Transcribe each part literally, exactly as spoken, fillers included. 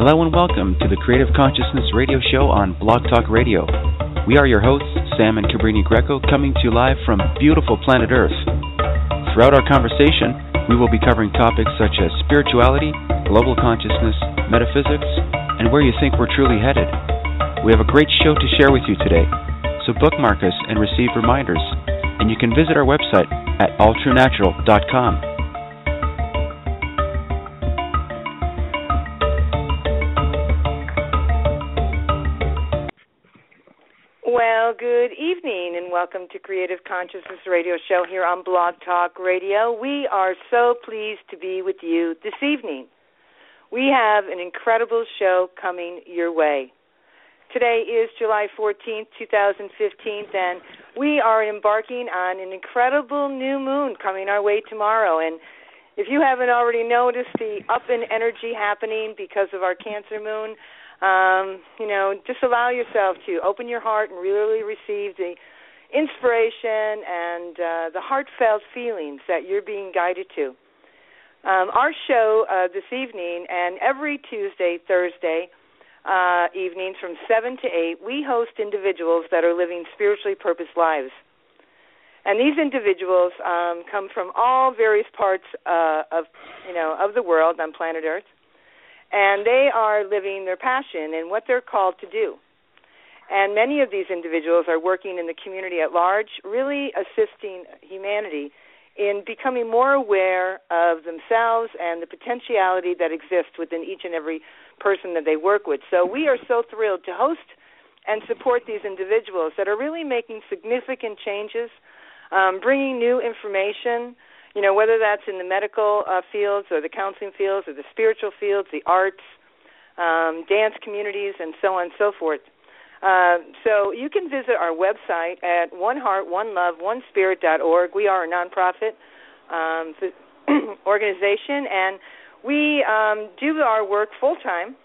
Hello and welcome to the Creative Consciousness Radio Show on Blog Talk Radio. We are your hosts, Sam and Cabrini Greco, coming to you live from beautiful planet Earth. Throughout our conversation, we will be covering topics such as spirituality, global consciousness, metaphysics, and where you think we're truly headed. We have a great show to share with you today, so bookmark us and receive reminders, and you can visit our website at all true natural dot com. Well, good evening and welcome to Creative Consciousness Radio Show here on Blog Talk Radio. We are so pleased to be with you this evening. We have an incredible show coming your way. Today is July fourteenth, twenty fifteen, and we are embarking on an incredible new moon coming our way tomorrow. And if you haven't already noticed the up in energy happening because of our Cancer moon, Um, you know, just allow yourself to open your heart and really receive the inspiration and uh, the heartfelt feelings that you're being guided to. Um, our show uh, this evening and every Tuesday, Thursday uh, evenings from seven to eight, we host individuals that are living spiritually purposed lives. And these individuals um, come from all various parts uh, of, you know, of the world on planet Earth. And they are living their passion and what they're called to do. And many of these individuals are working in the community at large, really assisting humanity in becoming more aware of themselves and the potentiality that exists within each and every person that they work with. So we are so thrilled to host and support these individuals that are really making significant changes, um, bringing new information, you know, whether that's in the medical uh, fields or the counseling fields or the spiritual fields, the arts, um, dance communities, and so on and so forth. Uh, so you can visit our website at one heart one love one spirit dot org. We are a nonprofit um, organization, and we um, do our work full-time.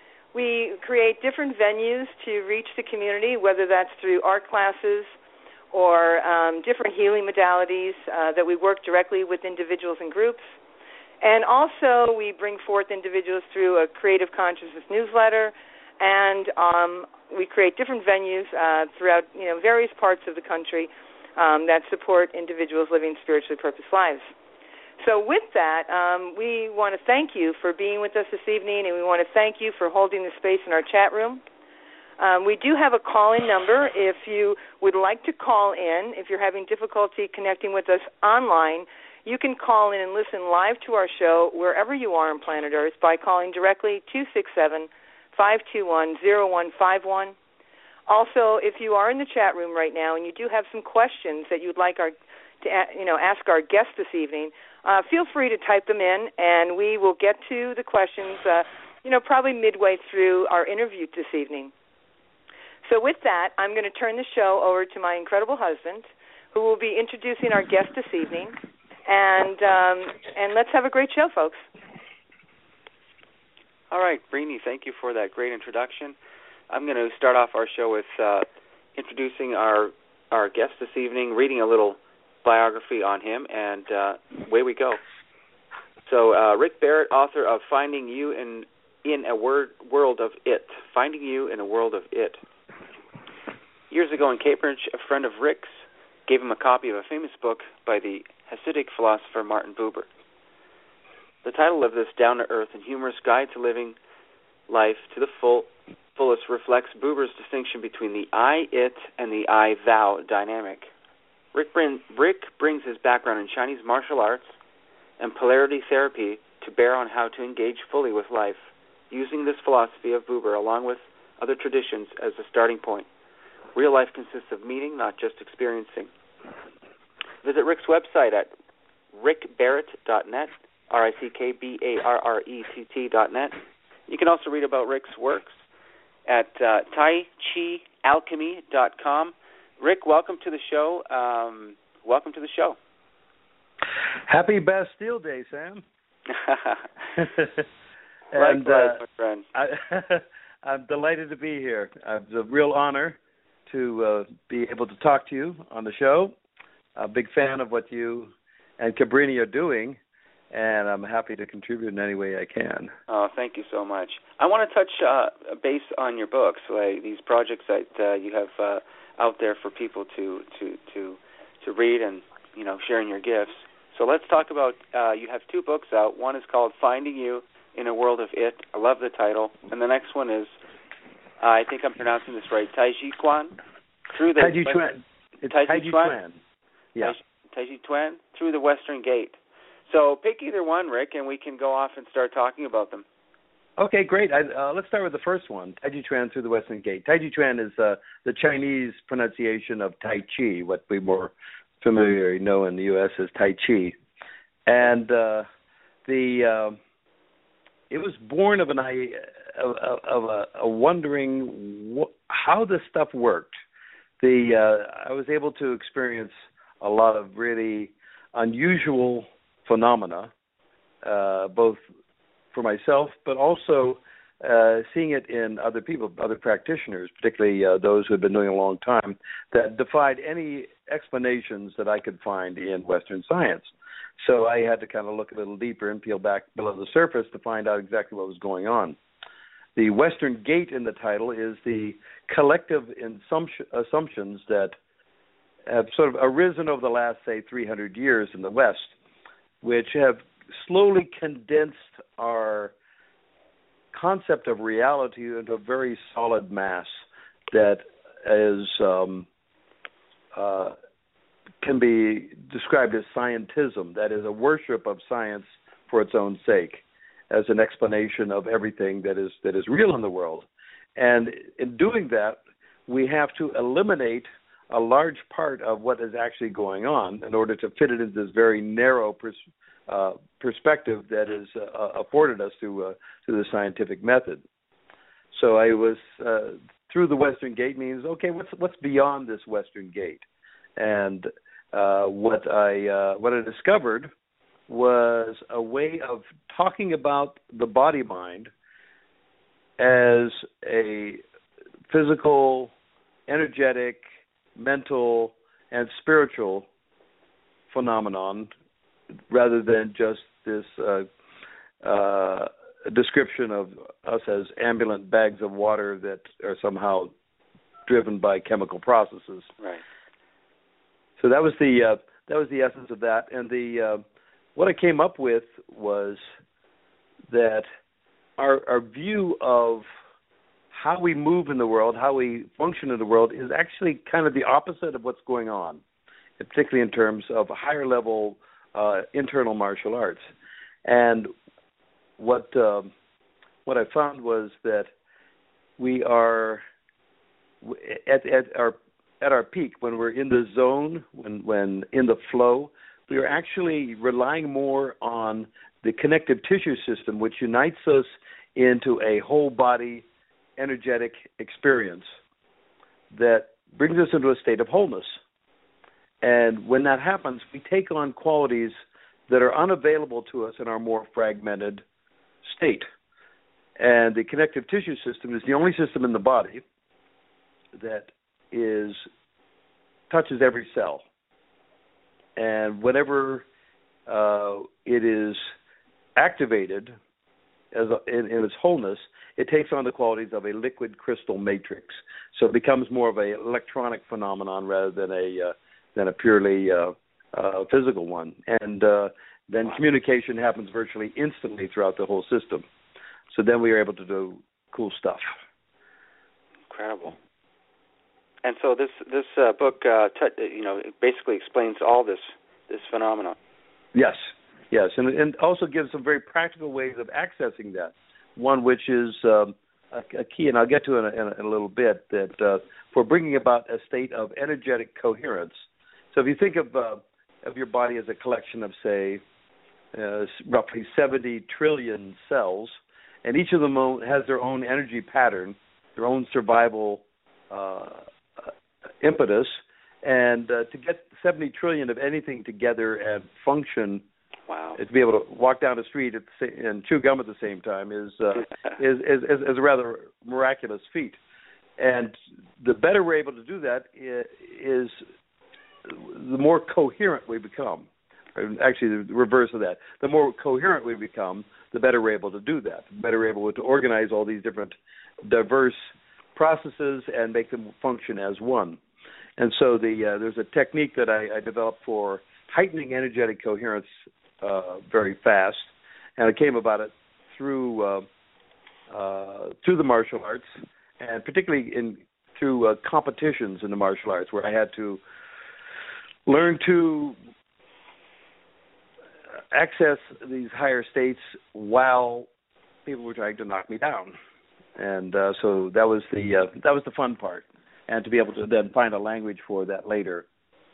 We create different venues to reach the community, whether that's through art classes, or um, different healing modalities uh, that we work directly with individuals and groups. And also we bring forth individuals through a Creative Consciousness newsletter, and um, we create different venues uh, throughout you know various parts of the country um, that support individuals living spiritually purposed lives. So with that, um, we want to thank you for being with us this evening, and we want to thank you for holding the space in our chat room. Um, we do have a call-in number. If you would like to call in, if you're having difficulty connecting with us online, you can call in and listen live to our show wherever you are on planet Earth by calling directly two six seven, five two one, zero one five one. Also, if you are in the chat room right now and you do have some questions that you'd like our, to you know, ask our guest this evening, uh, feel free to type them in, and we will get to the questions, uh, you know, probably midway through our interview this evening. So with that, I'm going to turn the show over to my incredible husband, who will be introducing our guest this evening. And um, and let's have a great show, folks. All right, Brini, thank you for that great introduction. I'm going to start off our show with uh, introducing our our guest this evening, reading a little biography on him, and uh, away we go. So uh, Rick Barrett, author of Finding You in, in a Word, World of It. Finding You in a World of It. Years ago in Cambridge, a friend of Rick's gave him a copy of a famous book by the Hasidic philosopher Martin Buber. The title of this down-to-earth and humorous guide to living life to the full, fullest reflects Buber's distinction between the I-it and the I-thou dynamic. Rick, bring, Rick brings his background in Chinese martial arts and polarity therapy to bear on how to engage fully with life, using this philosophy of Buber along with other traditions as a starting point. Real life consists of meeting, not just experiencing. Visit Rick's website at rick barrett dot net, R I C K B A R R E T T dot net. You can also read about Rick's works at uh, tai chi alchemy dot com. Rick, welcome to the show. Um, welcome to the show. Happy Bastille Day, Sam. and, Likewise, uh, my friend. I, I'm delighted to be here. It's a real honor to uh, be able to talk to you on the show. A big fan of what you and Cabrini are doing, and I'm happy to contribute in any way I can. Oh, thank you so much. I want to touch uh, base on your books, like these projects that uh, you have uh, out there for people to, to to to read and, you know, sharing your gifts. So let's talk about, uh, you have two books out. One is called Finding You in a World of It. I love the title. And the next one is, uh, I think I'm pronouncing this right, Taiji Chuan. Through the Taiji Chuan. It's Taiji Chuan. Yeah. Taiji Chuan, Through the Western Gate. So pick either one, Rick, and we can go off and start talking about them. Okay, great. I, uh, let's start with the first one, Taiji Chuan, Through the Western Gate. Taiji Chuan is uh, the Chinese pronunciation of Tai Chi, what we more familiarly know in the U S as Tai Chi. And uh, the uh, it was born of an of, of a, a wondering wh- how this stuff worked. The uh, I was able to experience a lot of really unusual phenomena, uh, both for myself, but also uh, seeing it in other people, other practitioners, particularly uh, those who had been doing it a long time, that defied any explanations that I could find in Western science. So I had to kind of look a little deeper and peel back below the surface to find out exactly what was going on. The Western Gate in the title is the collective assumptions that have sort of arisen over the last, say, three hundred years in the West, which have slowly condensed our concept of reality into a very solid mass that is um, uh, can be described as scientism, that is a worship of science for its own sake, as an explanation of everything that is that is real in the world. And in doing that, we have to eliminate a large part of what is actually going on in order to fit it into this very narrow pers- uh, perspective that is uh, afforded us through uh, through the scientific method. So I was uh, through the Western Gate means, okay, what's what's beyond this Western Gate? And uh, what I uh, what I discovered was a way of talking about the body-mind as a physical, energetic, mental, and spiritual phenomenon, rather than just this uh, uh, description of us as ambulant bags of water that are somehow driven by chemical processes. Right. So that was the uh, that was the essence of that, and the uh, what I came up with was that our our view of how we move in the world, how we function in the world, is actually kind of the opposite of what's going on, particularly in terms of higher level uh, internal martial arts. And what uh, what I found was that we are at, at our at our peak, when we're in the zone, when when in the flow, we are actually relying more on the connective tissue system, which unites us into a whole body energetic experience that brings us into a state of wholeness. And when that happens, we take on qualities that are unavailable to us in our more fragmented state. And the connective tissue system is the only system in the body that is touches every cell. And whenever uh, it is activated as a, in, in its wholeness, it takes on the qualities of a liquid crystal matrix. So it becomes more of an electronic phenomenon rather than a uh, than a purely uh, uh, physical one. And uh, then communication happens virtually instantly throughout the whole system. So then we are able to do cool stuff. Incredible. And so this this uh, book, uh, t- you know, it basically explains all this this phenomenon. Yes, yes, and and also gives some very practical ways of accessing that. One which is um, a, a key, and I'll get to it in a, in a, in a little bit, that uh, for bringing about a state of energetic coherence. So if you think of uh, of your body as a collection of, say, uh, roughly seventy trillion cells, and each of them has their own energy pattern, their own survival uh, impetus, and uh, to get seventy trillion of anything together and function, wow, to be able to walk down the street at the sa- and chew gum at the same time is, uh, is, is is is a rather miraculous feat. And the better we're able to do that is, is the more coherent we become. Actually, the reverse of that. The more coherent we become, the better we're able to do that. The better we're able to organize all these different diverse processes and make them function as one. And so the uh, there's a technique that I, I developed for heightening energetic coherence uh, very fast, and I came about it through uh, uh, through the martial arts, and particularly in through uh, competitions in the martial arts, where I had to learn to access these higher states while people were trying to knock me down. And uh, so that was the uh, that was the fun part, and to be able to then find a language for that later.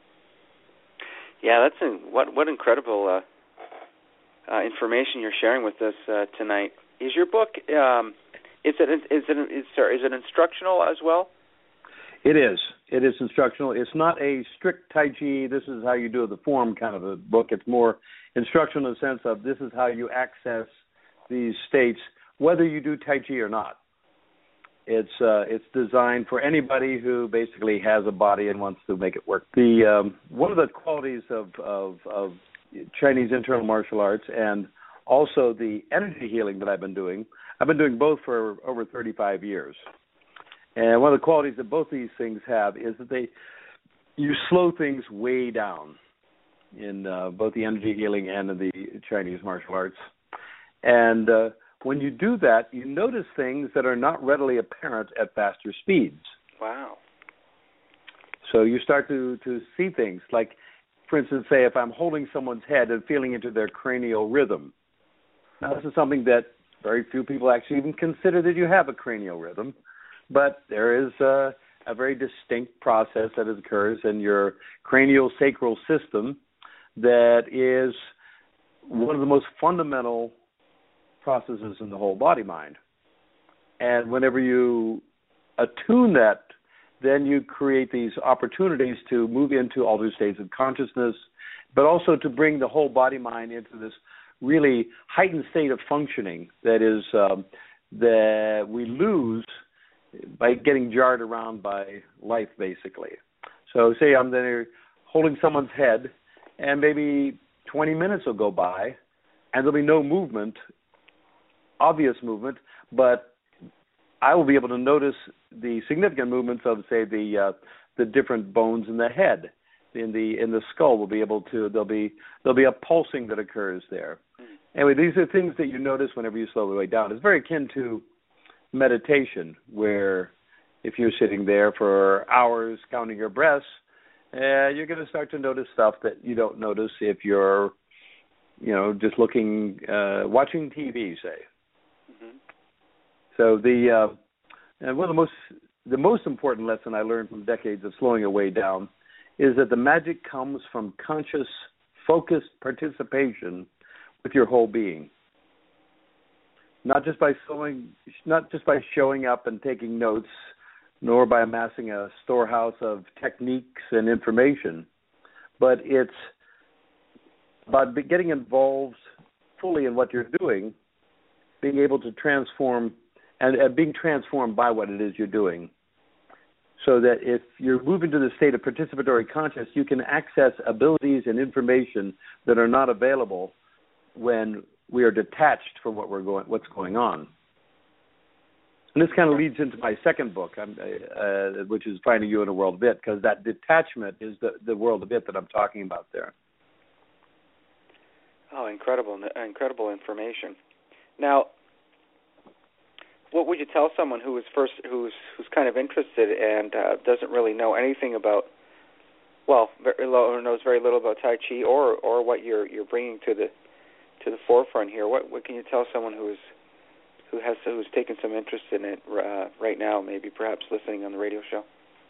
Yeah, that's a, what what incredible uh, uh, information you're sharing with us uh, tonight. Is your book um, is it is it is, sorry, is it instructional as well? It is. It is instructional. It's not a strict Tai Chi, this is how you do the form kind of a book. It's more instructional in the sense of this is how you access these states, whether you do Tai Chi or not. It's uh, it's designed for anybody who basically has a body and wants to make it work. The um, one of the qualities of, of, of Chinese internal martial arts and also the energy healing that I've been doing, I've been doing both for over thirty-five years. And one of the qualities that both these things have is that they you slow things way down in uh, both the energy healing and in the Chinese martial arts. And uh, when you do that, you notice things that are not readily apparent at faster speeds. Wow. So you start to, to see things like, for instance, say if I'm holding someone's head and feeling into their cranial rhythm. Now, this is something that very few people actually even consider that you have a cranial rhythm, but there is a, a very distinct process that occurs in your cranial sacral system that is one of the most fundamental processes in the whole body mind. And whenever you attune that, then you create these opportunities to move into altered states of consciousness, but also to bring the whole body mind into this really heightened state of functioning that is um, that we lose by getting jarred around by life, basically. So say I'm there holding someone's head, and maybe twenty minutes will go by, and there'll be no movement, obvious movement, but I will be able to notice the significant movements of, say, the uh, the different bones in the head, in the in the skull. Will be able to there'll be there'll be a pulsing that occurs there. Anyway, these are things that you notice whenever you slow the way down. It's very akin to meditation, where if you're sitting there for hours counting your breaths, uh, you're going to start to notice stuff that you don't notice if you're, you know, just looking, uh, watching T V, say. Mm-hmm. So the uh, and one of the most the most important lesson I learned from decades of slowing your way down is that the magic comes from conscious, focused participation with your whole being. Not just by slowing, not just by showing up and taking notes, nor by amassing a storehouse of techniques and information, but it's about getting involved fully in what you're doing, being able to transform and uh, being transformed by what it is you're doing. So that if you're moving to the state of participatory consciousness, you can access abilities and information that are not available when we are detached from what we're going, what's going on. And this kind of leads into my second book, uh, which is Finding You in a World of It, because that detachment is the, the world of it that I'm talking about there. Oh, incredible, incredible information. Now, what would you tell someone who is first, who's who's kind of interested and uh, doesn't really know anything about, well, very low, or knows very little about Tai Chi or or what you're you're bringing to the to the forefront here? What what can you tell someone who is who has who's taken some interest in it uh, right now, maybe perhaps listening on the radio show?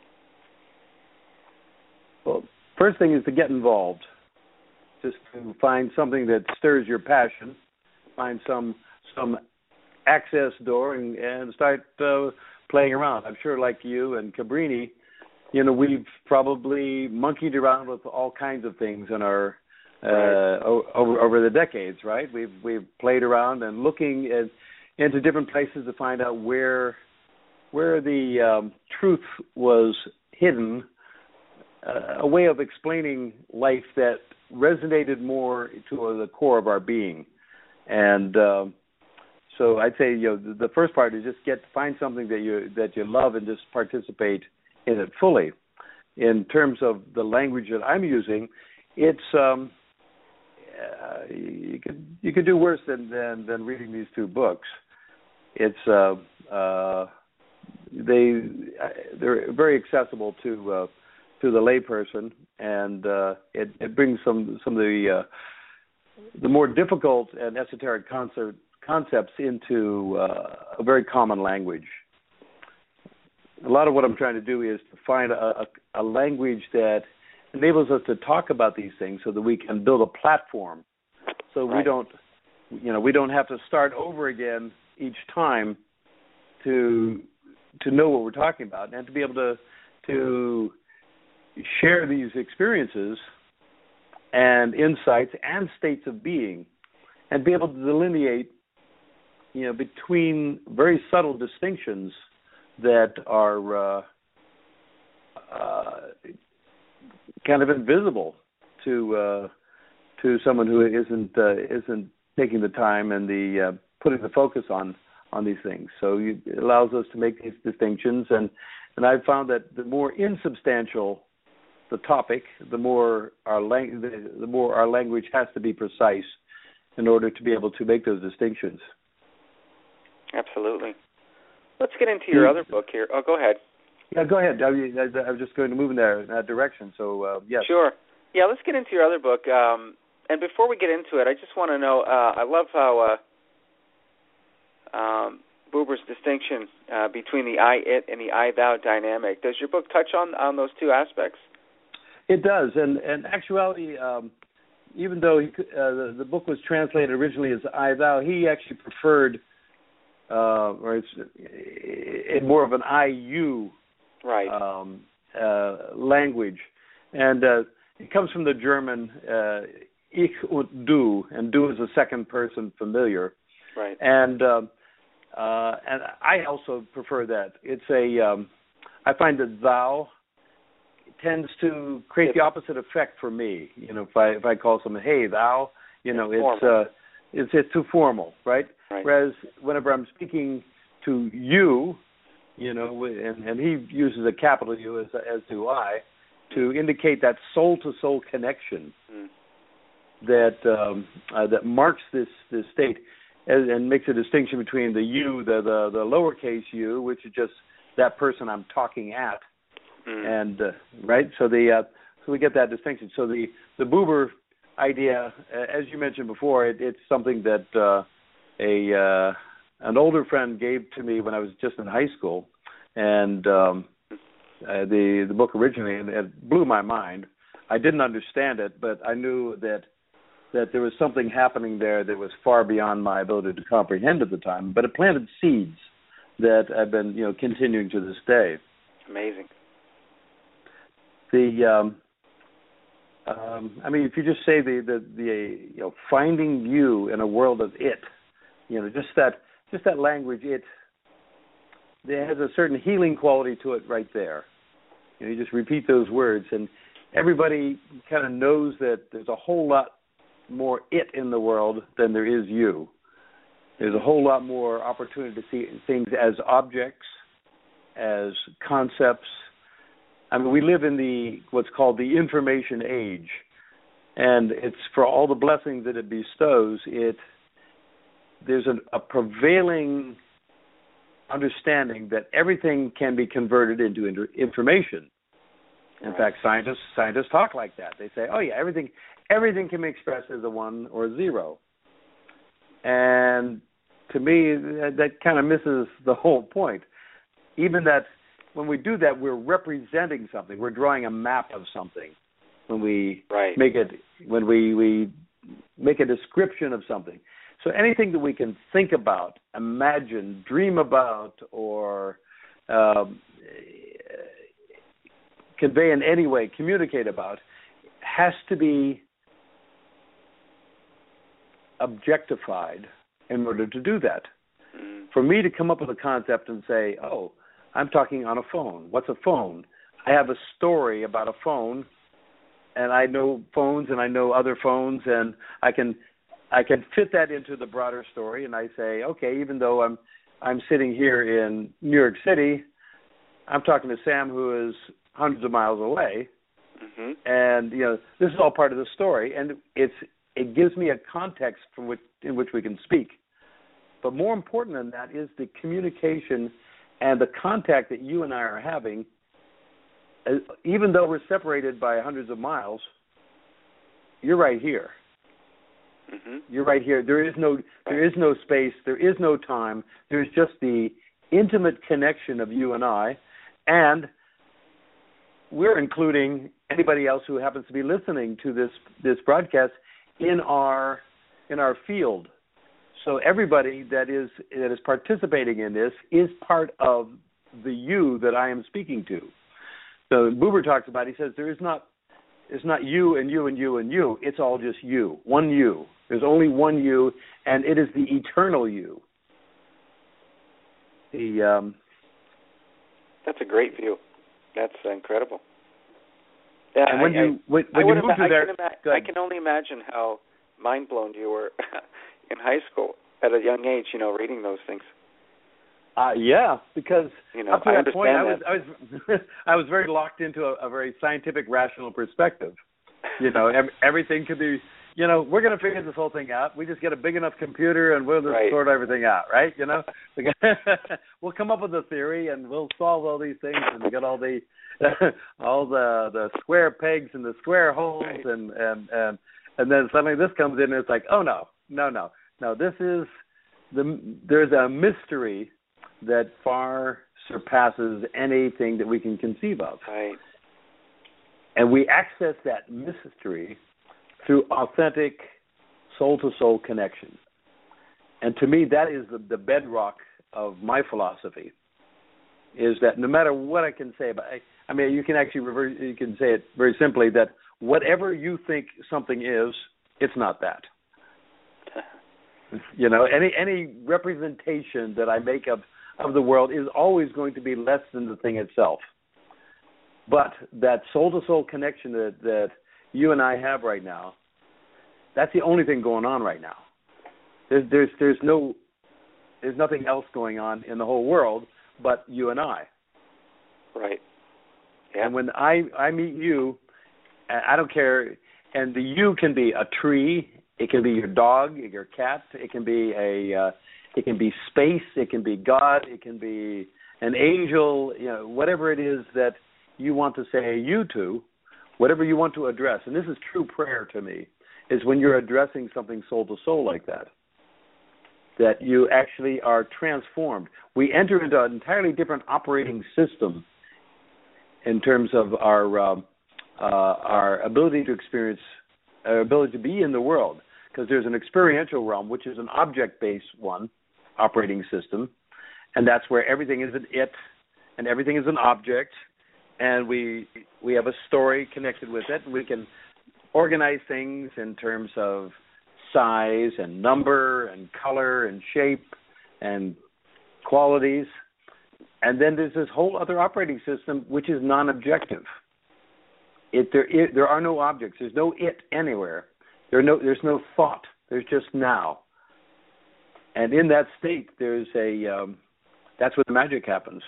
Well, first thing is to get involved. Just to find something that stirs your passion, find some some access door, and, and start uh, playing around. I'm sure, like you and Cabrini, you know, we've probably monkeyed around with all kinds of things in our uh, right. o- over over the decades, right? We've we've played around and looking at, into different places to find out where where the um, truth was hidden a way of explaining life that resonated more to the core of our being. And um, so I'd say, you know, the, the first part is just get find something that you that you love and just participate in it fully. In terms of the language that I'm using, it's um, uh, you could you could do worse than, than than reading these two books. It's uh, uh, they they're very accessible to uh, to the layperson, and uh, it, it brings some some of the uh, the more difficult and esoteric concept, concepts into uh, a very common language. A lot of what I'm trying to do is to find a, a, a language that enables us to talk about these things, so that we can build a platform, so right. we don't, you know, we don't have to start over again each time to to know what we're talking about, and to be able to to share these experiences and insights and states of being, and be able to delineate, you know, between very subtle distinctions that are uh, uh, kind of invisible to uh, to someone who isn't uh, isn't taking the time and the uh, putting the focus on on these things. So you, it allows us to make these distinctions, and and I've found that the more insubstantial the topic, the more our lang- the, the more our language has to be precise in order to be able to make those distinctions. Absolutely. Let's get into your other book here. Oh, go ahead. Yeah, go ahead. I, I, I was just going to move in, there, in that direction, so uh, yes. Sure. Yeah, let's get into your other book. Um, and before we get into it, I just want to know, uh, I love how uh, um, Buber's distinction uh, between the I-it and the I-thou dynamic. Does your book touch on, on those two aspects? It does. And in actuality, um, even though he, uh, the, the book was translated originally as I-thou, he actually preferred Uh, or it's in more of an I U right. um, uh, language, and uh, it comes from the German uh, ich und du, and du is a second person familiar, right? And uh, uh, and I also prefer that. It's a um, I find that thou tends to create the opposite effect for me. You know, if I if I call someone, hey thou, you know, it's it's, uh, it's it's too formal, right? Right. Whereas whenever I'm speaking to you, you know, and, and he uses a capital U as, as do I, to indicate that soul-to-soul connection mm. that um, uh, that marks this, this state and, and makes a distinction between the you, the, the the lowercase u, which is just that person I'm talking at, mm. and uh, right. So the uh, so we get that distinction. So the the Buber idea, as you mentioned before, it, it's something that uh, a uh, an older friend gave to me when I was just in high school, and um, uh, the the book originally and it blew my mind. I didn't understand it, but I knew that that there was something happening there that was far beyond my ability to comprehend at the time. But it planted seeds that I've been, you know, continuing to this day. Amazing. The um, um, I mean, if you just say the the, the you know, finding you in a world of it. You know, just that, just that language. It, there has a certain healing quality to it, right there. You know, you just repeat those words, and everybody kind of knows that there's a whole lot more it in the world than there is you. There's a whole lot more opportunity to see things as objects, as concepts. I mean, we live in the what's called the information age, and it's for all the blessings that it bestows. It There's a, a prevailing understanding that everything can be converted into inter- information. In right. fact, scientists scientists talk like that. They say, "Oh yeah, everything everything can be expressed as a one or a zero." And to me, that, that kind of misses the whole point. Even that when we do that, we're representing something. We're drawing a map of something. When we right. make it, when we, we make a description of something. So anything that we can think about, imagine, dream about, or um, convey in any way, communicate about, has to be objectified in order to do that. Mm. For me to come up with a concept and say, oh, I'm talking on a phone. What's a phone? I have a story about a phone, and I know phones, and I know other phones, and I can I can fit that into the broader story, and I say, okay, even though I'm I'm sitting here in New York City, I'm talking to Sam, who is hundreds of miles away, mm-hmm. and you know this is all part of the story, and it's it gives me a context from which in which we can speak. But more important than that is the communication and the contact that you and I are having. Even though we're separated by hundreds of miles, you're right here. Mm-hmm. You're right here. There is no there is no space. There is no time. There's just the intimate connection of you and I, and we're including anybody else who happens to be listening to this this broadcast in our in our field. So everybody that is that is participating in this is part of the you that I am speaking to. So Buber talks about, he says, there is not, it's not you and you and you and you. It's all just you, one you. There's only one you, and it is the eternal you. The um, That's a great view. That's incredible. Yeah, and when I, you when, I, when I you move ima- through there, I can, ima- I can only imagine how mind blown you were in high school at a young age. You know, reading those things. Uh, yeah, because you know, up to I that point, I was that. I was I was very locked into a, a very scientific, rational perspective. You know, every, everything could be. You know, we're going to figure this whole thing out. We just get a big enough computer and we'll just right. sort everything out, right? You know, we'll come up with a theory and we'll solve all these things and get all the all the the square pegs and the square holes right. and and and and then suddenly this comes in and it's like, oh no, no, no, no. This is the there's a mystery that far surpasses anything that we can conceive of. Right. And we access that mystery through authentic soul-to-soul connection. And to me, that is the, the bedrock of my philosophy, is that no matter what I can say about it, I mean, you can actually reverse, you can say it very simply, that whatever you think something is, it's not that. You know, any any representation that I make of of the world is always going to be less than the thing itself. But that soul-to-soul connection that, that you and I have right now, that's the only thing going on right now. There's there's there's no there's nothing else going on in the whole world but you and I. Right. Yeah. And when I, I meet you, I don't care, and the you can be a tree, it can be your dog, your cat, it can be a uh, it can be space, it can be God, it can be an angel, you know, whatever it is that you want to say you to, whatever you want to address. And this is true prayer to me, is when you're addressing something soul to soul like that, that you actually are transformed. We enter into an entirely different operating system in terms of our uh, uh, our ability to experience, our ability to be in the world, because there's an experiential realm, which is an object-based one, operating system, and that's where everything is an it, and everything is an object, and we we have a story connected with it, and we can organize things in terms of size and number and color and shape and qualities. And then there's this whole other operating system which is non-objective. It, there, it, there are no objects. There's no it anywhere. There no, there's no thought. There's just now. And in that state, there's a um, that's where the magic happens.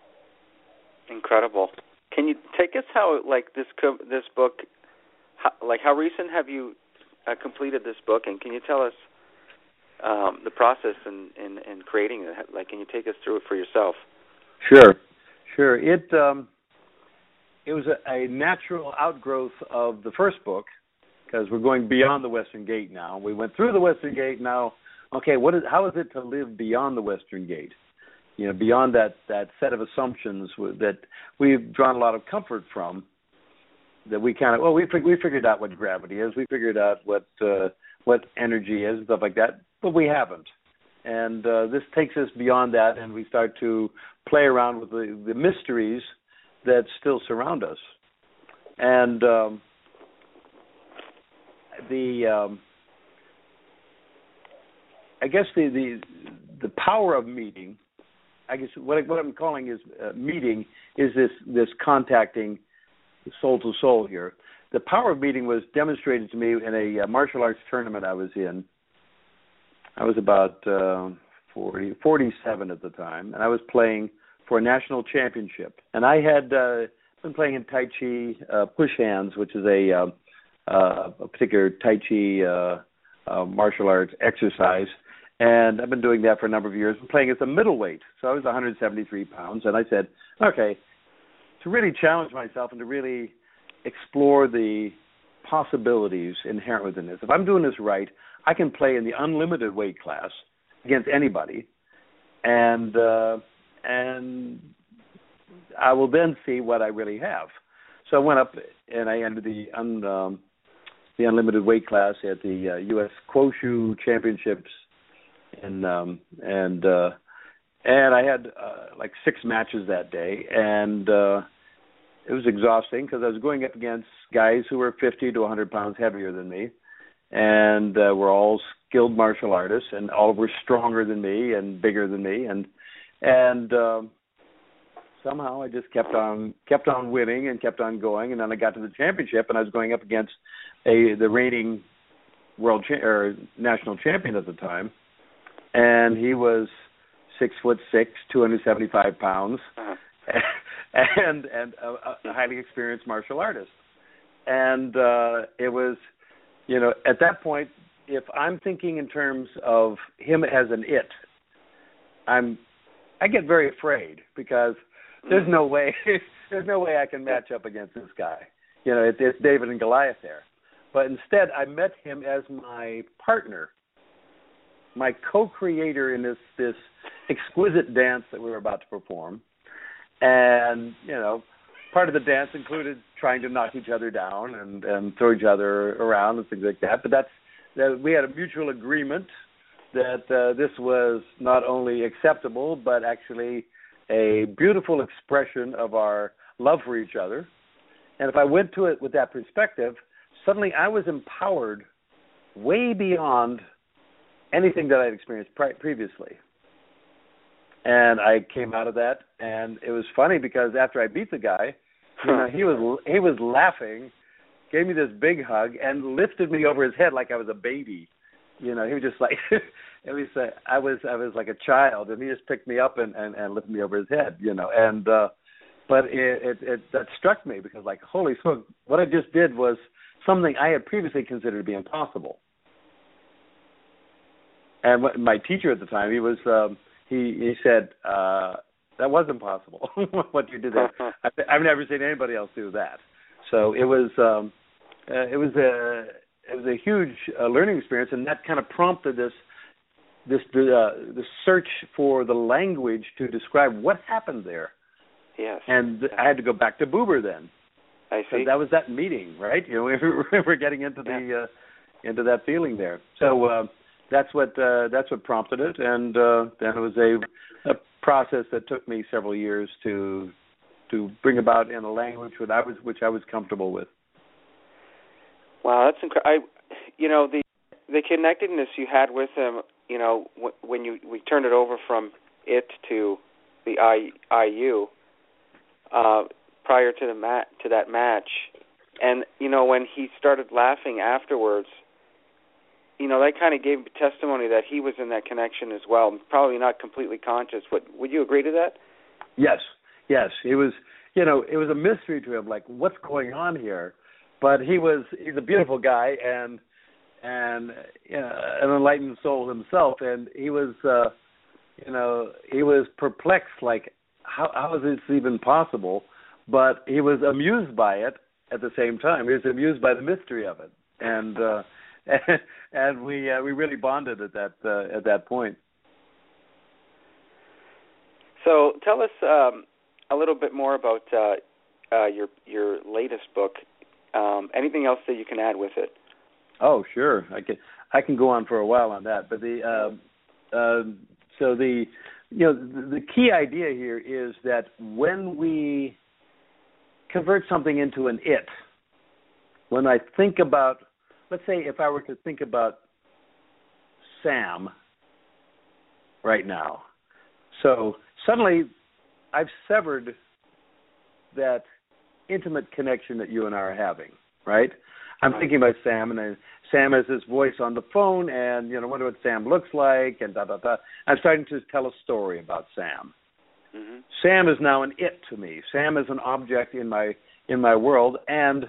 Incredible. Can you take us how, like, this this book, how, like, how recent have you uh, completed this book, and can you tell us um, the process in, in, in creating it? Like, can you take us through it for yourself? Sure, sure. It um, it was a, a natural outgrowth of the first book, because we're going beyond the Western Gate now. We went through the Western Gate. Now, okay, what is how is it to live beyond the Western Gate? You know, beyond that, that set of assumptions that we've drawn a lot of comfort from, that we kind of, well, we we figured out what gravity is, we figured out what uh, what energy is, and stuff like that, but we haven't. And uh, this takes us beyond that, and we start to play around with the, the mysteries that still surround us. And um, the, um, I guess the, the the power of meeting I guess what, I, what I'm calling is uh, meeting is this this contacting soul to soul here. The power of meeting was demonstrated to me in a uh, martial arts tournament I was in. I was about uh, forty, forty-seven at the time, and I was playing for a national championship. And I had uh, been playing in Tai Chi uh, push hands, which is a, uh, uh, a particular Tai Chi uh, uh, martial arts exercise. And I've been doing that for a number of years. I'm playing as a middleweight, so I was one hundred seventy-three pounds. And I said, okay, to really challenge myself and to really explore the possibilities inherent within this, if I'm doing this right, I can play in the unlimited weight class against anybody, and uh, and I will then see what I really have. So I went up and I entered the un, um, the unlimited weight class at the uh, U S Quoshu Championships, and um, and uh, and I had uh, like six matches that day, and uh, it was exhausting because I was going up against guys who were fifty to one hundred pounds heavier than me, and uh, were all skilled martial artists, and all were stronger than me and bigger than me, and and um, somehow I just kept on kept on winning and kept on going, and then I got to the championship, and I was going up against a the reigning world cha- or national champion at the time, and he was six foot six, two hundred seventy-five pounds, uh-huh. and and a, a highly experienced martial artist, and uh, it was. You know, at that point, if I'm thinking in terms of him as an it, I'm, I get very afraid because there's no way, there's no way I can match up against this guy. You know, it, it's David and Goliath there. But instead, I met him as my partner, my co-creator in this this exquisite dance that we were about to perform, and you know. Part of the dance included trying to knock each other down and, and throw each other around and things like that. But that's that we had a mutual agreement that uh, this was not only acceptable but actually a beautiful expression of our love for each other. And if I went to it with that perspective, suddenly I was empowered way beyond anything that I'd experienced pre- previously. And I came out of that, and it was funny because after I beat the guy, you know, he was he was laughing, gave me this big hug, and lifted me over his head like I was a baby. You know, he was just like, it was uh, I was I was like a child, and he just picked me up and, and, and lifted me over his head. You know, and uh, but it, it it that struck me because like holy smoke, what I just did was something I had previously considered to be impossible. And what, my teacher at the time, he was. Um, He he said uh, that was impossible. What you did there, I, I've never seen anybody else do that. So it was um, uh, it was a it was a huge uh, learning experience, and that kind of prompted this this uh, the search for the language to describe what happened there. Yes. And I had to go back to Buber then. I see. That was that meeting, right? You know, we were, we're getting into the yeah. uh, into that feeling there. So. Uh, That's what uh, that's what prompted it, and uh, then it was a, a process that took me several years to to bring about in a language which I was which I was comfortable with. Wow, that's incredible. I, you know, the the connectedness you had with him. You know, w- when you we turned it over from it to the I, IU uh, prior to the mat to that match, and you know when he started laughing afterwards. You know, that kind of gave testimony that he was in that connection as well. Probably not completely conscious, but would you agree to that? Yes, yes. It was, you know, it was a mystery to him, like, what's going on here? But he was, he's a beautiful guy and and you know, an enlightened soul himself, and he was, uh, you know, he was perplexed, like, how how is this even possible? But he was amused by it at the same time. He was amused by the mystery of it, and. Uh, And we uh, we really bonded at that uh, at that point. So tell us um, a little bit more about uh, uh, your your latest book. Um, anything else that you can add with it? Oh, sure. I can I can go on for a while on that. But the uh, uh, so the you know the, the key idea here is that when we convert something into an it, when I think about let's say if I were to think about Sam right now, So suddenly I've severed that intimate connection that you and I are having, right? I'm thinking about Sam, and I, Sam has his voice on the phone, and, you know, wonder what Sam looks like, and da, da, da. I'm starting to tell a story about Sam. Mm-hmm. Sam is now an it to me. Sam is an object in my in my world, and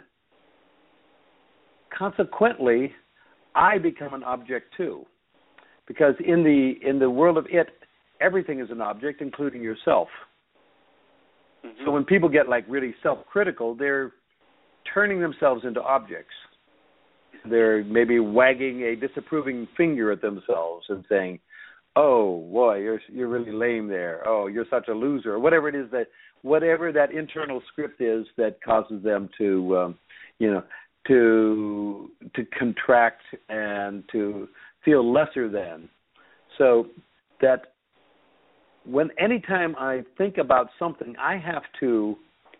consequently, I become an object too. Because in the in the world of it, everything is an object, including yourself. Mm-hmm. So when people get like really self-critical, they're turning themselves into objects. They're maybe wagging a disapproving finger at themselves and saying, "Oh, boy, you're you're really lame there. Oh, you're such a loser," or whatever it is that whatever that internal script is that causes them to, um, you know, to to contract and to feel lesser than. So that when anytime I think about something, I have to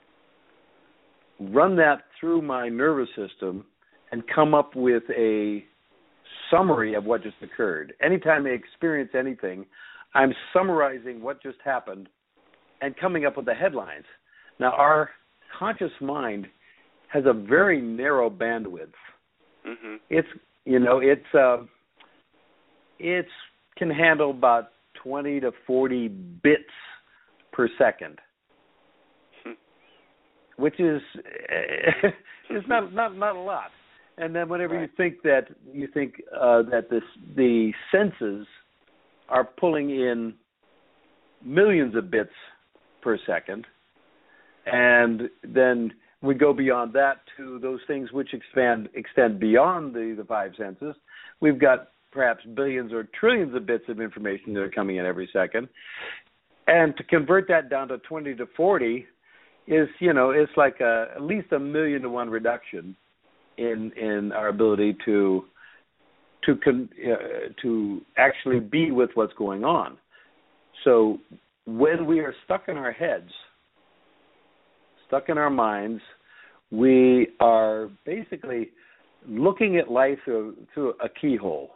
run that through my nervous system and come up with a summary of what just occurred. Anytime I experience anything, I'm summarizing what just happened and coming up with the headlines. Now, our conscious mind has a very narrow bandwidth. Mm-hmm. It's, you know, it's uh, it's can handle about twenty to forty bits per second, hmm. which is is not, not not a lot. And then whenever right. you think that you think uh, that this the senses are pulling in millions of bits per second, and then we go beyond that to those things which expand extend beyond the, the five senses. We've got perhaps billions or trillions of bits of information that are coming in every second. And to convert that down to twenty to forty is, you know, it's like a, at least a million to one reduction in in our ability to to con, uh, to actually be with what's going on. So when we are stuck in our heads, stuck in our minds, we are basically looking at life through, through a keyhole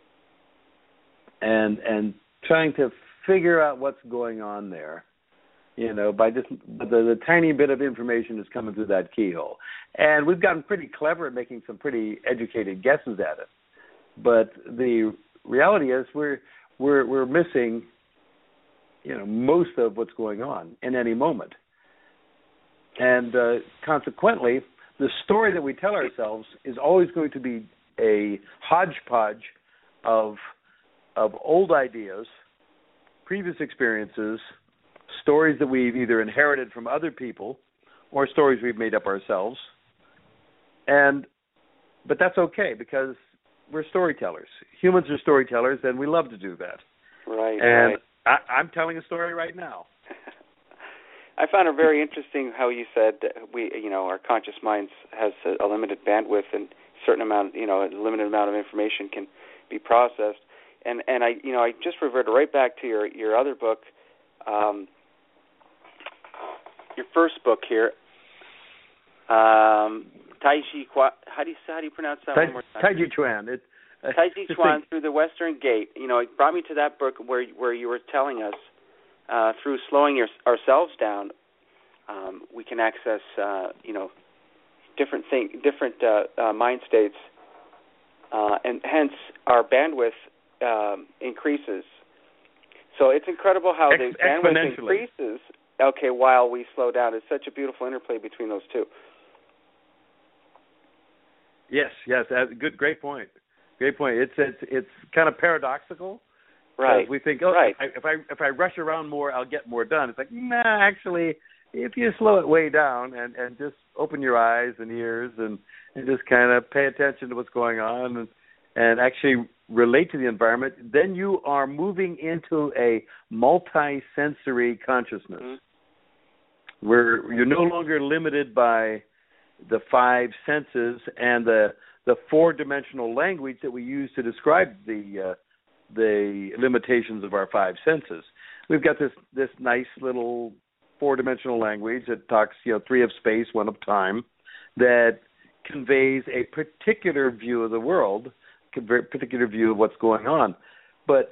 and and trying to figure out what's going on there, you know, by just the, the tiny bit of information that's coming through that keyhole. And we've gotten pretty clever at making some pretty educated guesses at it. But the reality is we're we're we're missing, you know, most of what's going on in any moment. And uh, consequently, the story that we tell ourselves is always going to be a hodgepodge of of old ideas, previous experiences, stories that we've either inherited from other people or stories we've made up ourselves. And but that's okay because we're storytellers. Humans are storytellers, and we love to do that. Right. And right. I, I'm telling a story right now. I found it very interesting how you said that we, you know, our conscious minds has a, a limited bandwidth and a certain amount, you know, a limited amount of information can be processed. And and I, you know, I just reverted right back to your your other book, um, your first book here, um, Tai Chi. How do you how do you pronounce that Tai, one more time? Tai Chi Chuan. It, uh, Tai Chi Chuan through the Western Gate. You know, it brought me to that book where where you were telling us. Uh, through slowing your, ourselves down, um, we can access, uh, you know, different thing, different uh, uh, mind states, uh, and hence our bandwidth um, increases. So it's incredible how Ex- the bandwidth increases. Okay, while we slow down, it's such a beautiful interplay between those two. Yes, yes, good, great point. Great point. It's it's it's kind of paradoxical. Right. We think, oh, right. if I if I rush around more, I'll get more done. It's like, nah, actually, if you slow it way down and, and just open your eyes and ears and, and just kind of pay attention to what's going on and, and actually relate to the environment, then you are moving into a multi-sensory consciousness mm-hmm. where you're no longer limited by the five senses and the the four-dimensional language that we use to describe the uh, the limitations of our five senses. We've got this this nice little four-dimensional language that talks, you know, three of space, one of time, that conveys a particular view of the world, a particular view of what's going on. But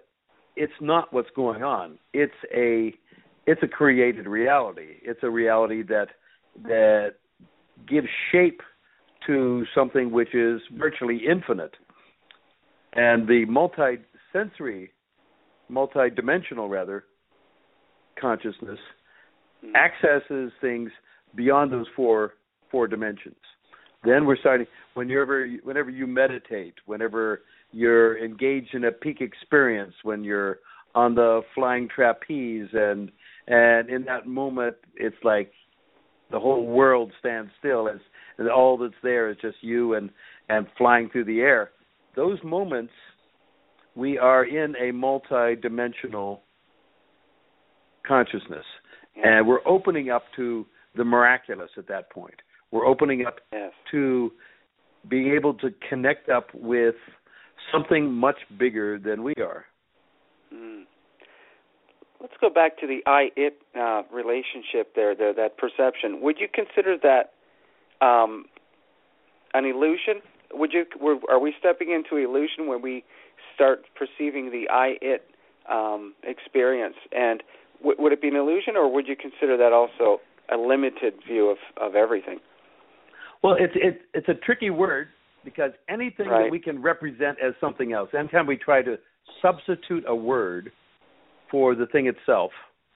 it's not what's going on. It's a it's a created reality. It's a reality that that gives shape to something which is virtually infinite. And the multi-sensory, multi-dimensional rather, consciousness mm-hmm. accesses things beyond those four four dimensions. Then we're starting, whenever, whenever you meditate, whenever you're engaged in a peak experience, when you're on the flying trapeze, and and in that moment, it's like the whole world stands still, as, and all that's there is just you and, and flying through the air. Those moments, we are in a multi-dimensional consciousness, yeah. and we're opening up to the miraculous at that point. We're opening up yes. to being able to connect up with something much bigger than we are. Mm. Let's go back to the I-it uh, relationship there, the, that perception. Would you consider that um, an illusion? Would you? Were, are we stepping into illusion when we start perceiving the I-it um, experience? And w- would it be an illusion, or would you consider that also a limited view of, of everything? Well, it's it, it's a tricky word, because anything right. that we can represent as something else, anytime we try to substitute a word for the thing itself,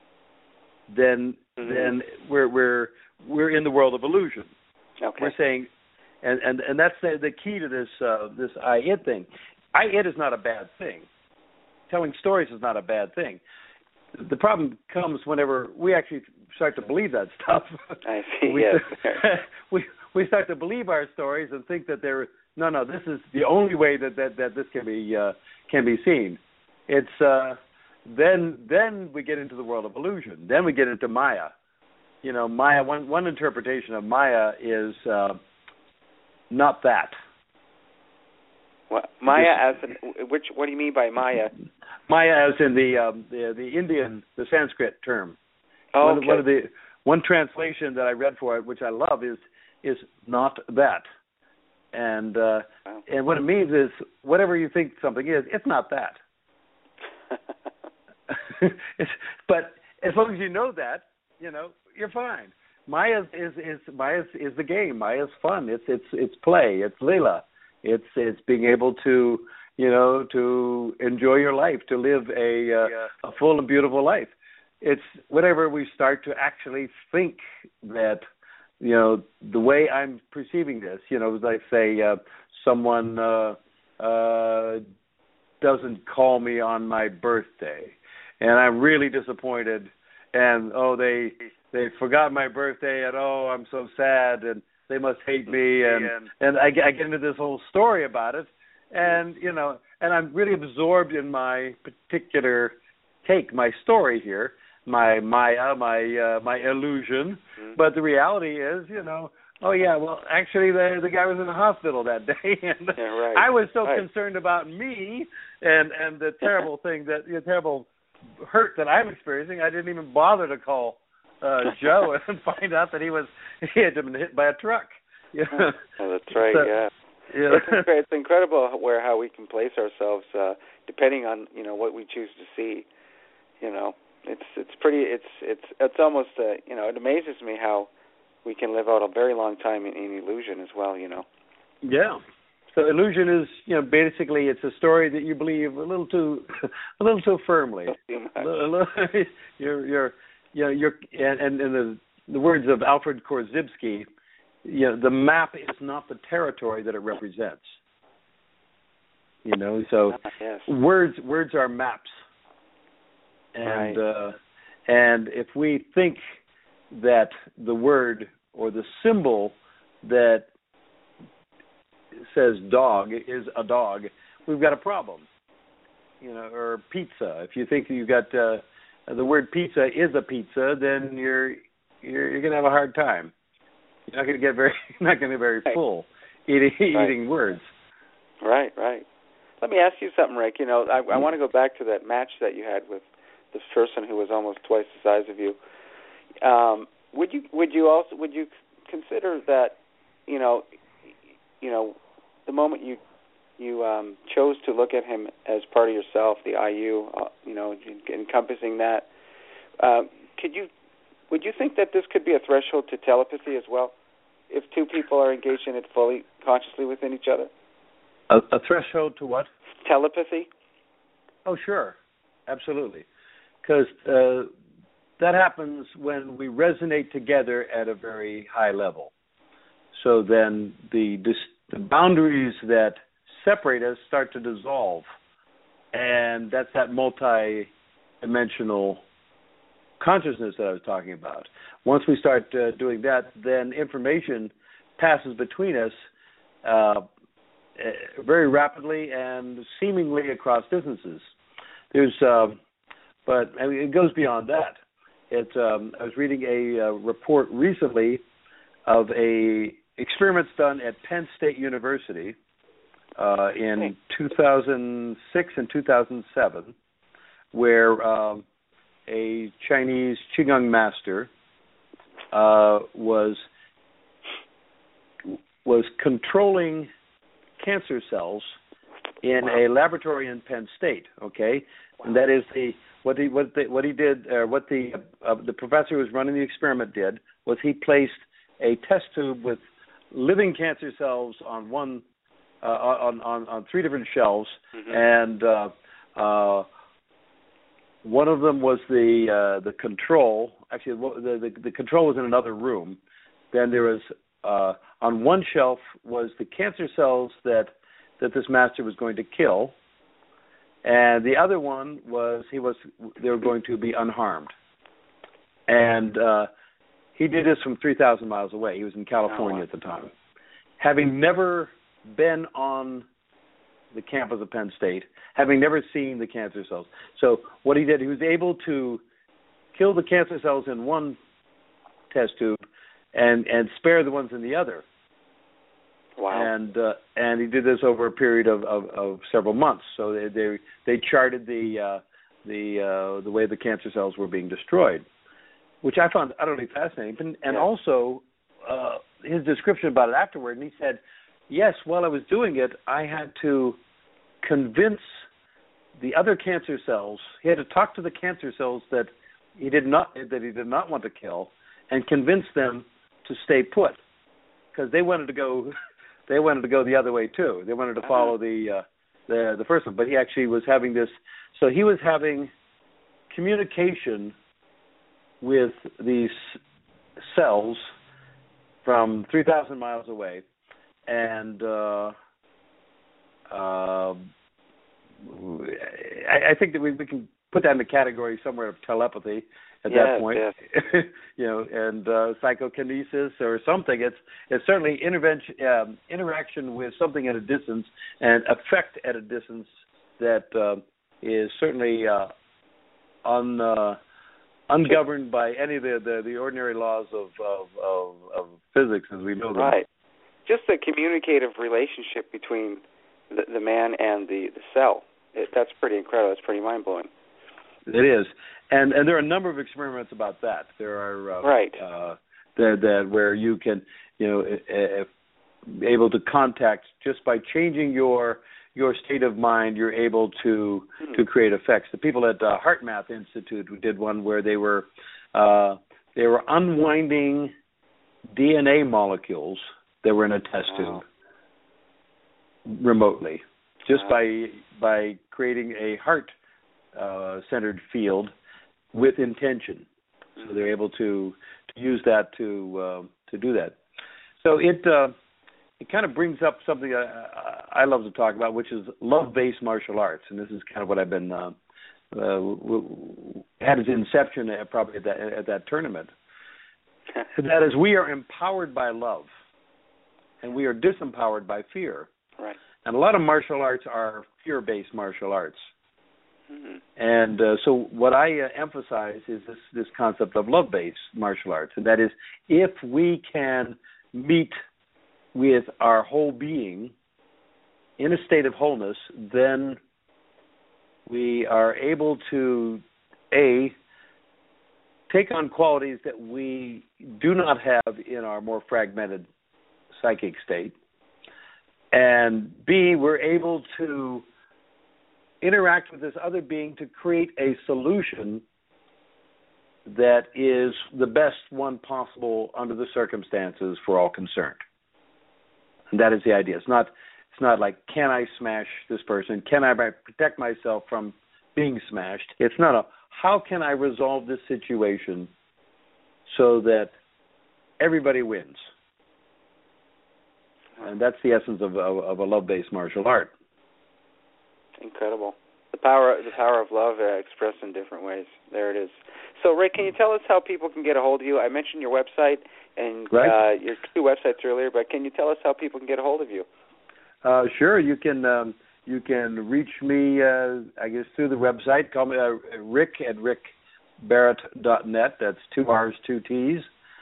then mm-hmm. then we're we're we're in the world of illusion. Okay. We're saying, and and, and that's the, the key to this uh, this I-it thing. I-it is not a bad thing. Telling stories is not a bad thing. The problem comes whenever we actually start to believe that stuff. I see. we, yes. we we start to believe our stories and think that they're no no this is the only way that that, that this can be uh, can be seen. It's uh, then then we get into the world of illusion. Then we get into Maya. You know, Maya. One one interpretation of Maya is uh, not that. What, Maya as in which? What do you mean by Maya? Maya as in the um, the the Indian the Sanskrit term. Oh, one, okay. one of the one translation that I read for it, which I love, is is not that. And uh, wow. and what it means is whatever you think something is, it's not that. it's, but as long as you know that, you know, you're fine. Maya is is Maya is, is the game. Maya is fun. It's it's it's play. It's Leela. It's it's being able to you know to enjoy your life, to live a uh, yeah. a full and beautiful life. It's whenever we start to actually think that, you know, the way I'm perceiving this, you know, like say uh, someone uh, uh, doesn't call me on my birthday, and I'm really disappointed, and oh they they forgot my birthday, and oh I'm so sad, and they must hate me, and and I, I get into this whole story about it, and you know, and I'm really absorbed in my particular take, my story here. My Maya, my uh, my illusion, mm-hmm. but the reality is, you know, oh yeah, well actually the the guy was in the hospital that day, and yeah, right. I was so right. concerned about me and and the terrible thing that the terrible hurt that I'm experiencing, I didn't even bother to call uh, Joe and find out that he was he had been hit by a truck. You know? Oh, that's right. So, yeah. yeah. It's, it's incredible where how we can place ourselves uh, depending on you know what we choose to see. You know. It's it's pretty it's it's it's almost uh, you know it amazes me how we can live out a very long time in, in illusion as well, you know. Yeah. So illusion is, you know, basically it's a story that you believe a little too a little too firmly. Too much. A little, you're you're you know, you're and, and in the the words of Alfred Korzybski, you know, the map is not the territory that it represents. You know, so ah, yes. words words are maps. And right. uh, and if we think that the word or the symbol that says dog is a dog, we've got a problem. You know, or pizza. If you think you've got uh, the word pizza is a pizza, then you're you're, you're going to have a hard time. You're not going to get very you're not going to be very full eating right. eating words. Right, right. Let me ask you something, Rick. You know, I, I want to go back to that match that you had with this person who was almost twice the size of you. Um, would you would you also would you consider that, you know, you know, the moment you you um, chose to look at him as part of yourself, the I U, uh, you know, encompassing that. Uh, could you, would you think that this could be a threshold to telepathy as well, if two people are engaged in it fully, consciously within each other? A, a threshold to what? Telepathy? Oh, sure. Absolutely. Because uh, that happens when we resonate together at a very high level. So then the, the boundaries that separate us start to dissolve. And that's that multi-dimensional consciousness that I was talking about. Once we start uh, doing that, then information passes between us uh, very rapidly and seemingly across distances. There's, uh, but I mean, it goes beyond that. It, um, I was reading a uh, report recently of a experiments done at Penn State University uh, in two thousand six and two thousand seven, where um, a Chinese Qigong master uh, was was controlling cancer cells in wow. a laboratory in Penn State. Okay, wow. and that is the what he what the, what he did, or what the uh, the professor who was running the experiment did was he placed a test tube with living cancer cells on one uh, on, on on three different shelves, mm-hmm. and uh, uh, one of them was the uh, the control. Actually, the, the the control was in another room. Then there was uh, on one shelf was the cancer cells that that this master was going to kill, and the other one was he was they were going to be unharmed. And uh, he did this from three thousand miles away. He was in California at the time. Having never been on the campus of Penn State, having never seen the cancer cells. So what he did, he was able to kill the cancer cells in one test tube and, and spare the ones in the other. Wow. And uh, and he did this over a period of, of, of several months. So they they, they charted the uh, the uh, the way the cancer cells were being destroyed, which I found utterly fascinating. And, and yeah. also uh, his description about it afterward, and he said, yes, while I was doing it, I had to convince the other cancer cells. He had to talk to the cancer cells that he did not that he did not want to kill, and convince them to stay put, because they wanted to go. They wanted to go the other way too. They wanted to follow the uh, the the first one. But he actually was having this. So he was having communication with these cells from three thousand miles away, and uh, uh, I, I think that we, we can put that in the category somewhere of telepathy at yes, that point, yes. you know, and uh, psychokinesis or something. It's it's certainly intervention, um, interaction with something at a distance, and effect at a distance that uh, is certainly uh, un, uh, ungoverned by any of the, the, the ordinary laws of, of, of, of physics as we know them. Right. Just the communicative relationship between the, the man and the, the cell. It, that's pretty incredible. That's pretty mind-blowing. It is, and and there are a number of experiments about that. There are uh, right uh, that that where you can, you know, uh, able to contact just by changing your your state of mind. You're able to hmm. to create effects. The people at uh, HeartMath Institute who did one where they were uh, they were unwinding D N A molecules that were in a test wow. tube remotely, just wow. by by creating a heart. Uh, centered field with intention, so they're able to, to use that to uh, to do that. So it uh, it kind of brings up something I, I love to talk about, which is love-based martial arts, and this is kind of what I've been uh, uh, had its inception at, probably at that at that tournament. That is, we are empowered by love, and we are disempowered by fear. Right. And a lot of martial arts are fear-based martial arts. Mm-hmm. And uh, so what I uh, emphasize is this, this concept of love-based martial arts, and that is if we can meet with our whole being in a state of wholeness, then we are able to, A, take on qualities that we do not have in our more fragmented psychic state, And B, we're able to interact with this other being to create a solution that is the best one possible under the circumstances for all concerned. And that is the idea. It's not it's not like, can I smash this person? Can I protect myself from being smashed? It's not a, how can I resolve this situation so that everybody wins? And that's the essence of, of, of a love-based martial art. Incredible. The power, the power of love uh, expressed in different ways. There it is. So, Rick, can you tell us how people can get a hold of you? I mentioned your website and right. uh, your two websites earlier, but can you tell us how people can get a hold of you? Uh, sure. You can um, you can reach me, uh, I guess, through the website. Call me uh, Rick at rick barrett dot net. That's two R's, two T's.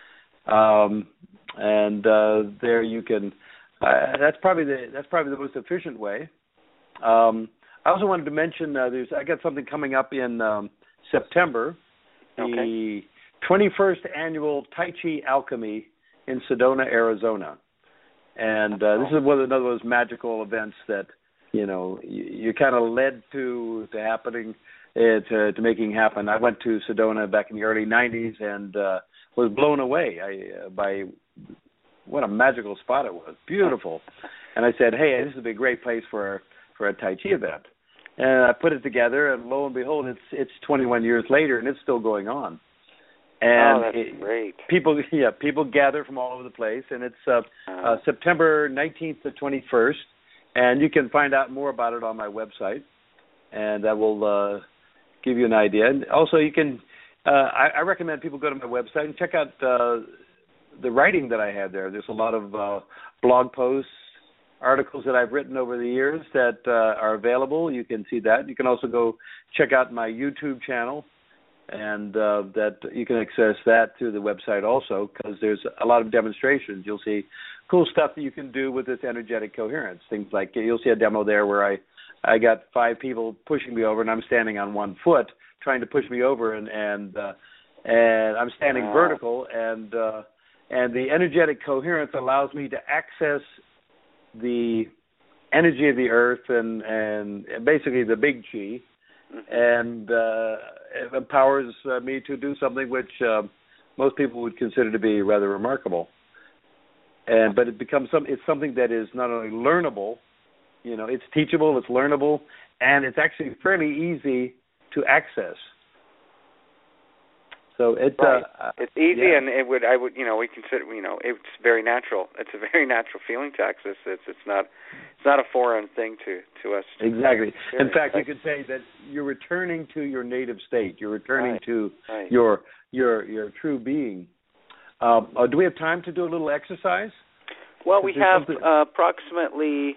Um, and uh, there you can. Uh, that's probably the that's probably the most efficient way. Um, I also wanted to mention uh, there's I got something coming up in um, September, the okay. twenty-first annual Tai Chi Alchemy in Sedona, Arizona, and uh, this is one of those magical events that you know you, you're kind of led to to happening uh, to, to making happen. I went to Sedona back in the early nineties and uh, was blown away I, uh, by what a magical spot it was. Beautiful. And I said, hey, this would be a great place for for a Tai Chi event. And I put it together, and lo and behold, it's it's twenty-one years later, and it's still going on. And oh, that's it, great. People, yeah, people gather from all over the place, and it's uh, uh, uh, September nineteenth to twenty-first, and you can find out more about it on my website, and that will uh, give you an idea. And also, you can, uh, I, I recommend people go to my website and check out uh, the writing that I have there. There's a lot of uh, blog posts, articles that I've written over the years that uh, are available. You can see that. You can also go check out my YouTube channel, and uh, that you can access that through the website also, because there's a lot of demonstrations. You'll see cool stuff that you can do with this energetic coherence. Things like you'll see a demo there where I, I got five people pushing me over, and I'm standing on one foot trying to push me over, and and uh, and I'm standing wow. vertical, and uh, and the energetic coherence allows me to access the energy of the earth and, and basically the big chi, and uh, it empowers uh, me to do something which uh, most people would consider to be rather remarkable. And but it becomes some it's something that is not only learnable, you know, it's teachable, it's learnable, and it's actually fairly easy to access. So it right. uh, it's easy, yeah. and it would I would you know we consider you know it's very natural. It's a very natural feeling to access. It's it's not it's not a foreign thing to, to us. Exactly. In fact, you could say that you're returning to your native state. You're returning right. to right. your your your true being. Um, uh, do we have time to do a little exercise? Well, we have something... uh, approximately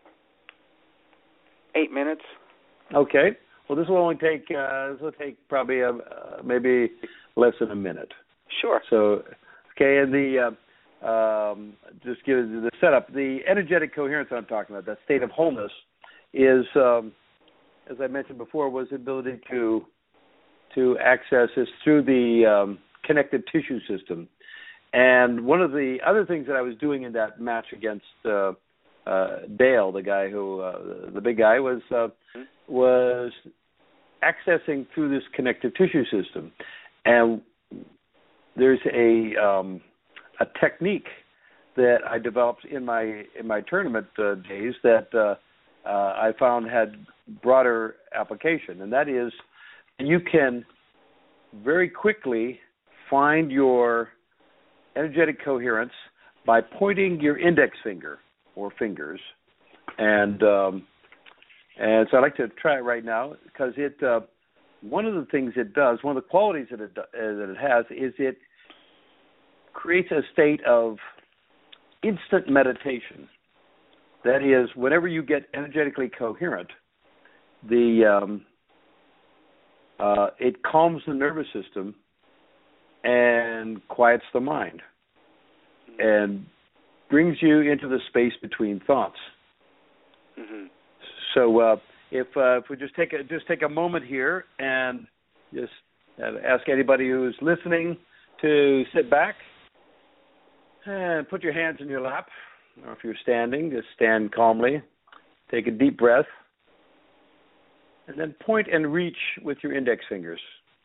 eight minutes. Okay. Well, this will only take uh, this will take probably uh, uh, maybe less than a minute. Sure. So, okay, and the uh, um, just give the setup. The energetic coherence I'm talking about, that state of wholeness, is um, as I mentioned before, was the ability to to access this through the um, connective tissue system. And one of the other things that I was doing in that match against uh, uh, Dale, the guy who uh, the big guy, was uh, was accessing through this connective tissue system. And there's a um, a technique that I developed in my in my tournament uh, days that uh, uh, I found had broader application, and that is you can very quickly find your energetic coherence by pointing your index finger or fingers, and um, and so I'd like to try it right now because it. Uh, One of the things it does, one of the qualities that it, uh, that it has, is it creates a state of instant meditation. That is, whenever you get energetically coherent, the um, uh, it calms the nervous system and quiets the mind and brings you into the space between thoughts. Mm-hmm. So. Uh, If uh, if we just take a just take a moment here and just ask anybody who's listening to sit back and put your hands in your lap or if you're standing, just stand calmly. Take a deep breath. And then point and reach with your index fingers.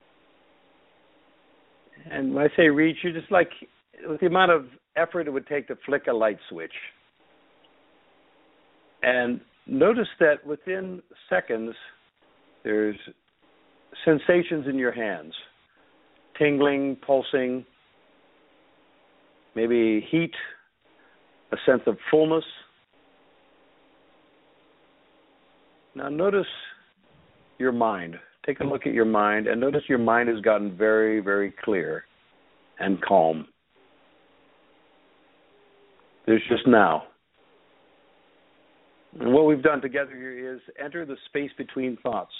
And when I say reach, you're just like, with the amount of effort it would take to flick a light switch. And notice that within seconds, there's sensations in your hands. Tingling, pulsing, maybe heat, a sense of fullness. Now notice your mind. Take a look at your mind and notice your mind has gotten very, very clear and calm. There's just now. And what we've done together here is enter the space between thoughts.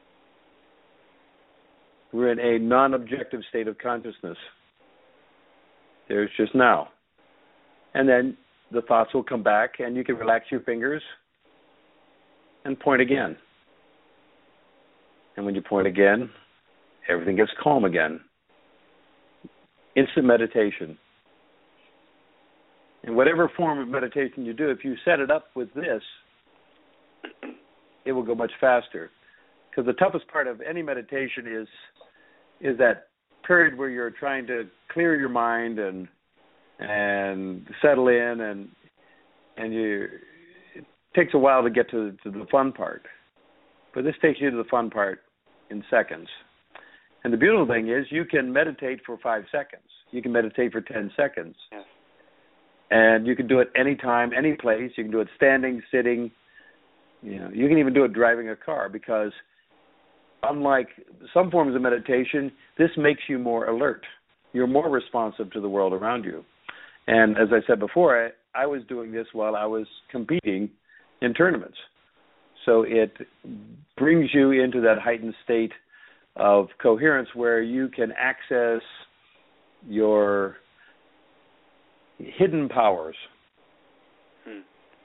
We're in a non-objective state of consciousness. There's just now. And then the thoughts will come back and you can relax your fingers and point again. And when you point again, everything gets calm again. Instant meditation. In whatever form of meditation you do, if you set it up with this, it will go much faster. Because the toughest part of any meditation is is that period where you're trying to clear your mind and and settle in, and and you it takes a while to get to, to the fun part. But this takes you to the fun part in seconds. And the beautiful thing is you can meditate for five seconds. You can meditate for ten seconds. Yes. And you can do it anytime, any place. You can do it standing, sitting. You know, you can even do it driving a car, because unlike some forms of meditation, this makes you more alert. You're more responsive to the world around you. And as I said before, I, I was doing this while I was competing in tournaments. So it brings you into that heightened state of coherence where you can access your hidden powers. Hmm.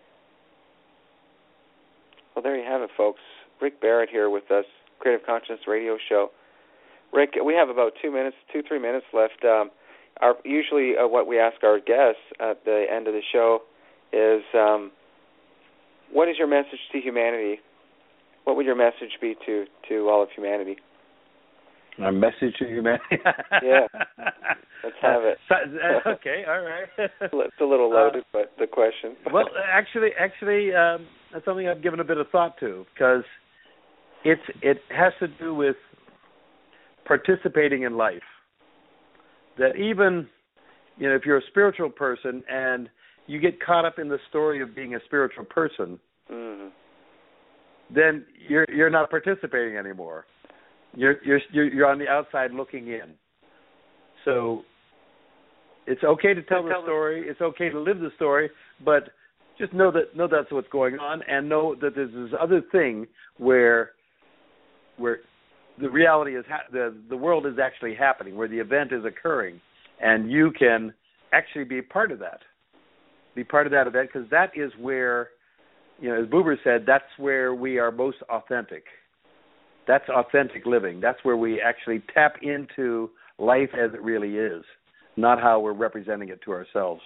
Well, there you have it, folks. Rick Barrett here with us, Creative Consciousness Radio Show. Rick, we have about two minutes, two, three minutes left. Um, our, usually uh, what we ask our guests at the end of the show is, um, what is your message to humanity? What would your message be to, to all of humanity? My message to humanity? Yeah. Let's have it. Okay, all right. It's a little loaded, uh, but the question. Well, actually, actually, um, that's something I've given a bit of thought to, because it's it has to do with participating in life. That even, you know, if you're a spiritual person and you get caught up in the story of being a spiritual person, mm-hmm. then you're you're not participating anymore. You're you're you're on the outside looking in. So it's okay to tell the story. It's okay to live the story, but just know that know that's what's going on, and know that there's this other thing where where the reality is ha- the the world is actually happening, where the event is occurring, and you can actually be part of that. Be part of that event, because that is where, you know, as Buber said, that's where we are most authentic. That's authentic living. That's where we actually tap into life as it really is, not how we're representing it to ourselves.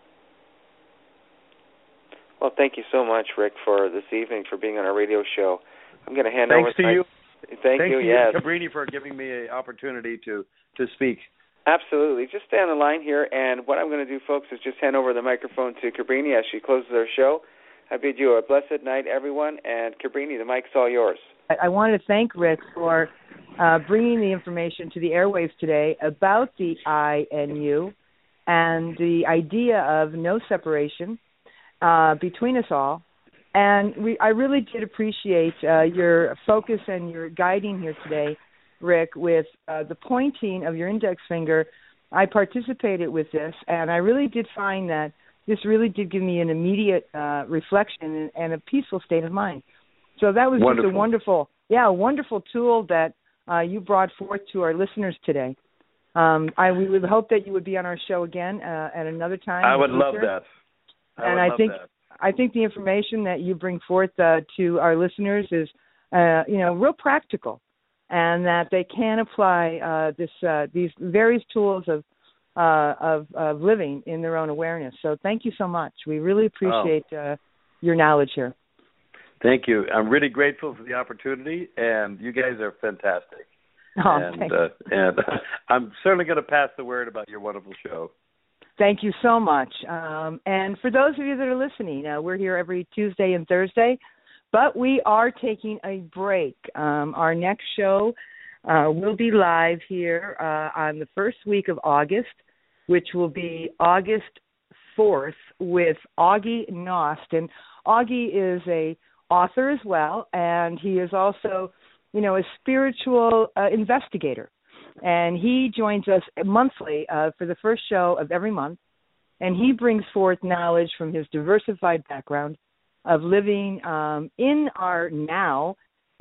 Well, thank you so much, Rick, for this evening, for being on our radio show. I'm going to hand Thanks over to you. Thank Thanks you, to yes. you, Cabrini, for giving me an opportunity to, to speak. Absolutely. Just stay on the line here, and what I'm going to do, folks, is just hand over the microphone to Cabrini as she closes our show. I bid you a blessed night, everyone, and Cabrini, the mic's all yours. I, I want to thank Rick for uh, bringing the information to the airwaves today about the I and you and the idea of no separation uh, between us all. And we, I really did appreciate uh, your focus and your guiding here today, Rick, with uh, the pointing of your index finger. I participated with this, and I really did find that this really did give me an immediate uh, reflection and, and a peaceful state of mind. So that was wonderful. just a wonderful, yeah, a wonderful tool that uh, you brought forth to our listeners today. Um, I we would hope that you would be on our show again uh, at another time. I would love that. I and would I love think that. I think the information that you bring forth uh, to our listeners is, uh, you know, real practical, and that they can apply uh, this uh, these various tools of uh, of, of living in their own awareness. So thank you so much. We really appreciate oh. uh, your knowledge here. Thank you. I'm really grateful for the opportunity, and you guys are fantastic. Oh, and uh, and I'm certainly going to pass the word about your wonderful show. Thank you so much. Um, and for those of you that are listening, uh, we're here every Tuesday and Thursday, but we are taking a break. Um, our next show uh, will be live here uh, on the first week of August, which will be August fourth with Augie Nost. And Augie is a author as well, and he is also, you know, a spiritual uh, investigator. And he joins us monthly uh, for the first show of every month, and he brings forth knowledge from his diversified background of living um, in our now,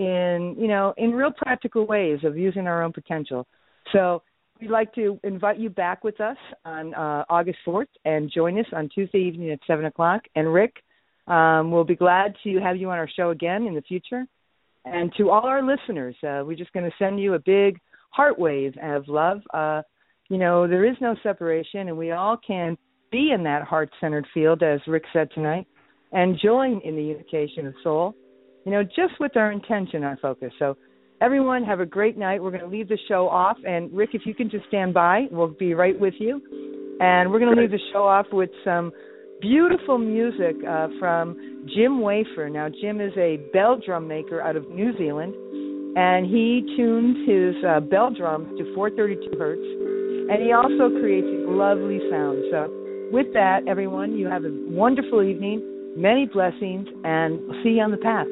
in you know, in real practical ways of using our own potential. So we'd like to invite you back with us on uh, August fourth and join us on Tuesday evening at seven o'clock. And Rick, um, we'll be glad to have you on our show again in the future. And to all our listeners, uh, we're just going to send you a big heart wave of love. Uh, you know, there is no separation, and we all can be in that heart-centered field, as Rick said tonight, and join in the unification of soul, you know, just with our intention, our focus. So everyone have a great night. We're going to leave the show off. And, Rick, if you can just stand by, we'll be right with you. And we're going to leave the show off with some beautiful music uh, from Jim Wafer. Now, Jim is a bell drum maker out of New Zealand, and he tunes his uh, bell drums to four thirty-two hertz, and he also creates lovely sounds. So with that, everyone, you have a wonderful evening, many blessings, and we'll see you on the path.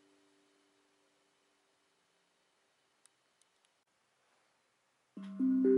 Thank you.